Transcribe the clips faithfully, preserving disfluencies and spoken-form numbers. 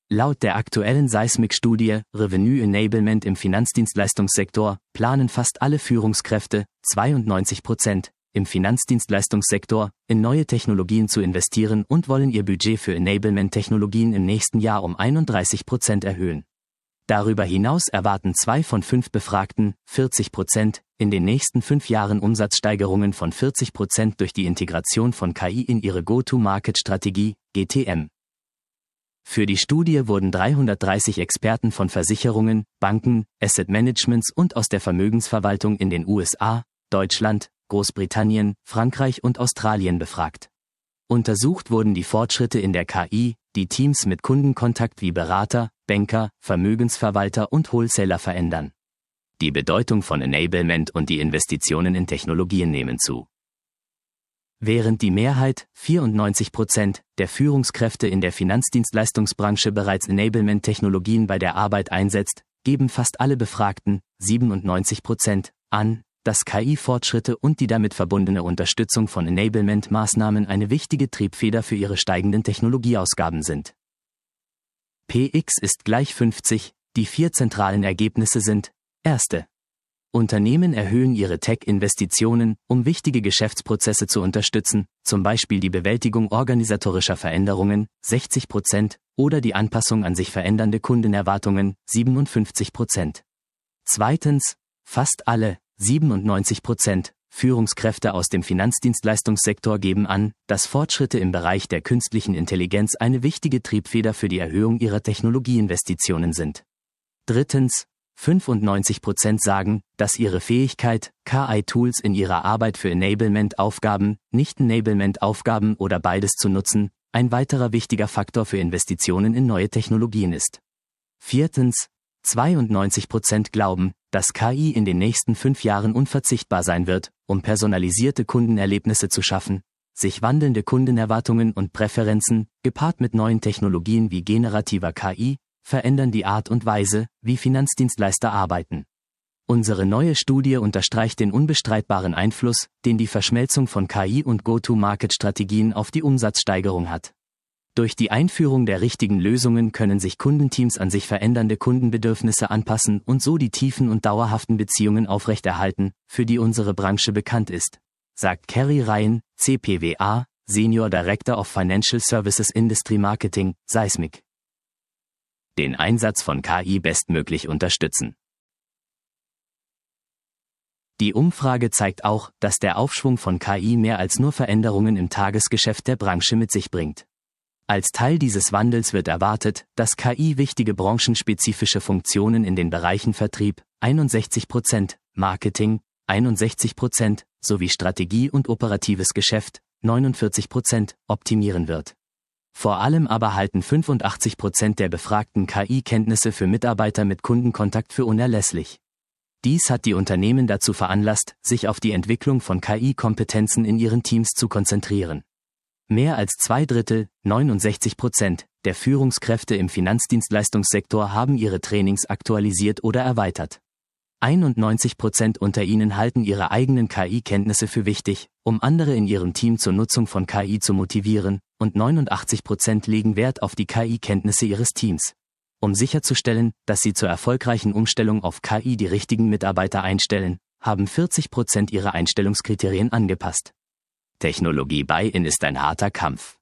Laut der aktuellen Seismic-Studie Revenue Enablement im Finanzdienstleistungssektor planen fast alle Führungskräfte, zweiundneunzig Prozent, im Finanzdienstleistungssektor, in neue Technologien zu investieren und wollen ihr Budget für Enablement-Technologien im nächsten Jahr um einunddreißig Prozent erhöhen. Darüber hinaus erwarten zwei von fünf Befragten, vierzig Prozent, in den nächsten fünf Jahren Umsatzsteigerungen von vierzig Prozent durch die Integration von K I in ihre Go-to-Market-Strategie, G T M. Für die Studie wurden dreihundertdreißig Experten von Versicherungen, Banken, Asset Managements und aus der Vermögensverwaltung in den U S A, Deutschland, Großbritannien, Frankreich und Australien befragt. Untersucht wurden die Fortschritte in der K I, die Teams mit Kundenkontakt wie Berater, Banker, Vermögensverwalter und Wholesaler verändern. Die Bedeutung von Enablement und die Investitionen in Technologien nehmen zu. Während die Mehrheit, vierundneunzig Prozent, der Führungskräfte in der Finanzdienstleistungsbranche bereits Enablement-Technologien bei der Arbeit einsetzt, geben fast alle Befragten, siebenundneunzig Prozent, an, dass K I-Fortschritte und die damit verbundene Unterstützung von Enablement-Maßnahmen eine wichtige Triebfeder für ihre steigenden Technologieausgaben sind. P X ist gleich fünfzig, die vier zentralen Ergebnisse sind: Erste. Unternehmen erhöhen ihre Tech-Investitionen, um wichtige Geschäftsprozesse zu unterstützen, zum Beispiel die Bewältigung organisatorischer Veränderungen, sechzig Prozent, oder die Anpassung an sich verändernde Kundenerwartungen, siebenundfünfzig Prozent. Zweitens, fast alle, siebenundneunzig Prozent, Führungskräfte aus dem Finanzdienstleistungssektor geben an, dass Fortschritte im Bereich der künstlichen Intelligenz eine wichtige Triebfeder für die Erhöhung ihrer Technologieinvestitionen sind. Drittens, fünfundneunzig Prozent sagen, dass ihre Fähigkeit, K I-Tools in ihrer Arbeit für Enablement-Aufgaben, Nicht-Enablement-Aufgaben oder beides zu nutzen, ein weiterer wichtiger Faktor für Investitionen in neue Technologien ist. Viertens, zweiundneunzig Prozent glauben, dass K I in den nächsten fünf Jahren unverzichtbar sein wird, um personalisierte Kundenerlebnisse zu schaffen, sich wandelnde Kundenerwartungen und Präferenzen, gepaart mit neuen Technologien wie generativer K I, verändern die Art und Weise, wie Finanzdienstleister arbeiten. Unsere neue Studie unterstreicht den unbestreitbaren Einfluss, den die Verschmelzung von K I und Go-to-Market-Strategien auf die Umsatzsteigerung hat. Durch die Einführung der richtigen Lösungen können sich Kundenteams an sich verändernde Kundenbedürfnisse anpassen und so die tiefen und dauerhaften Beziehungen aufrechterhalten, für die unsere Branche bekannt ist, sagt Kerry Ryan, C P W A, Senior Director of Financial Services Industry Marketing, Seismic. Den Einsatz von K I bestmöglich unterstützen. Die Umfrage zeigt auch, dass der Aufschwung von K I mehr als nur Veränderungen im Tagesgeschäft der Branche mit sich bringt. Als Teil dieses Wandels wird erwartet, dass K I wichtige branchenspezifische Funktionen in den Bereichen Vertrieb, einundsechzig Prozent, Marketing, einundsechzig Prozent, sowie Strategie und operatives Geschäft, neunundvierzig Prozent, optimieren wird. Vor allem aber halten fünfundachtzig Prozent der befragten K I-Kenntnisse für Mitarbeiter mit Kundenkontakt für unerlässlich. Dies hat die Unternehmen dazu veranlasst, sich auf die Entwicklung von K I-Kompetenzen in ihren Teams zu konzentrieren. Mehr als zwei Drittel, neunundsechzig Prozent, der Führungskräfte im Finanzdienstleistungssektor haben ihre Trainings aktualisiert oder erweitert. einundneunzig Prozent unter ihnen halten ihre eigenen K I-Kenntnisse für wichtig, um andere in ihrem Team zur Nutzung von K I zu motivieren, und neunundachtzig Prozent legen Wert auf die K I-Kenntnisse ihres Teams, um sicherzustellen, dass sie zur erfolgreichen Umstellung auf K I die richtigen Mitarbeiter einstellen, haben vierzig Prozent ihre Einstellungskriterien angepasst. Technologie Buy-in ist ein harter Kampf.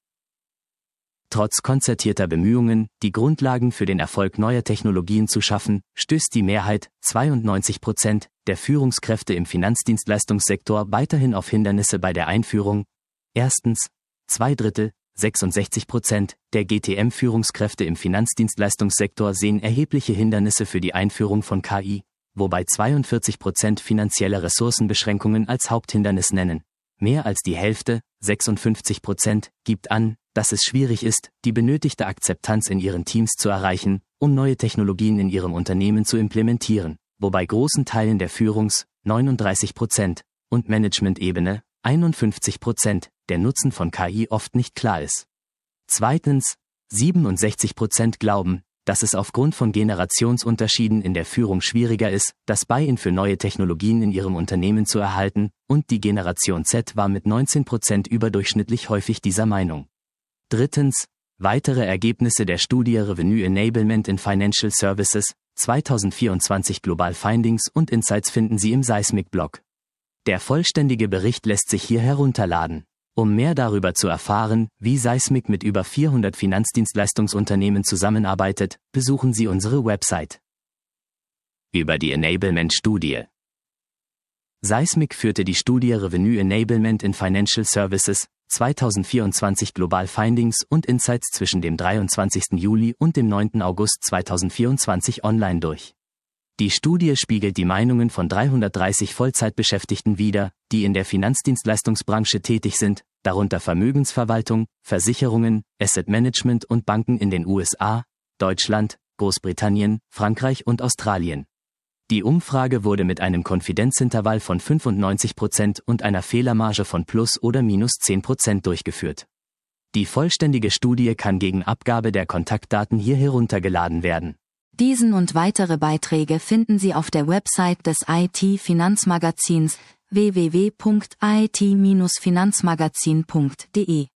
Trotz konzertierter Bemühungen, die Grundlagen für den Erfolg neuer Technologien zu schaffen, stößt die Mehrheit, zweiundneunzig Prozent, der Führungskräfte im Finanzdienstleistungssektor weiterhin auf Hindernisse bei der Einführung. Erstens, zwei Drittel, sechsundsechzig Prozent, der G T M-Führungskräfte im Finanzdienstleistungssektor sehen erhebliche Hindernisse für die Einführung von K I, wobei zweiundvierzig Prozent finanzielle Ressourcenbeschränkungen als Haupthindernis nennen. Mehr als die Hälfte, sechsundfünfzig Prozent, gibt an, dass es schwierig ist, die benötigte Akzeptanz in ihren Teams zu erreichen, um neue Technologien in ihrem Unternehmen zu implementieren, wobei großen Teilen der Führungs-, neununddreißig Prozent, und Management-Ebene, einundfünfzig Prozent, der Nutzen von K I oft nicht klar ist. Zweitens, siebenundsechzig Prozent glauben, dass es aufgrund von Generationsunterschieden in der Führung schwieriger ist, das Buy-in für neue Technologien in ihrem Unternehmen zu erhalten, und die Generation Z war mit neunzehn Prozent überdurchschnittlich häufig dieser Meinung. Drittens, Weitere Ergebnisse der Studie Revenue Enablement in Financial Services zweitausendvierundzwanzig Global Findings und Insights finden Sie im Seismic-Blog. Der vollständige Bericht lässt sich hier herunterladen. Um mehr darüber zu erfahren, wie Seismic mit über vierhundert Finanzdienstleistungsunternehmen zusammenarbeitet, besuchen Sie unsere Website. Über die Enablement-Studie. Seismic führte die Studie Revenue Enablement in Financial Services zweitausendvierundzwanzig Global Findings und Insights zwischen dem dreiundzwanzigsten Juli und dem neunten August zweitausendvierundzwanzig online durch. Die Studie spiegelt die Meinungen von dreihundertdreißig Vollzeitbeschäftigten wider, die in der Finanzdienstleistungsbranche tätig sind, darunter Vermögensverwaltung, Versicherungen, Asset Management und Banken in den U S A, Deutschland, Großbritannien, Frankreich und Australien. Die Umfrage wurde mit einem Konfidenzintervall von fünfundneunzig Prozent und einer Fehlermarge von plus oder minus zehn Prozent durchgeführt. Die vollständige Studie kann gegen Abgabe der Kontaktdaten hier heruntergeladen werden. Diesen und weitere Beiträge finden Sie auf der Website des I T-Finanzmagazins w w w punkt i t Bindestrich finanzmagazin punkt d e.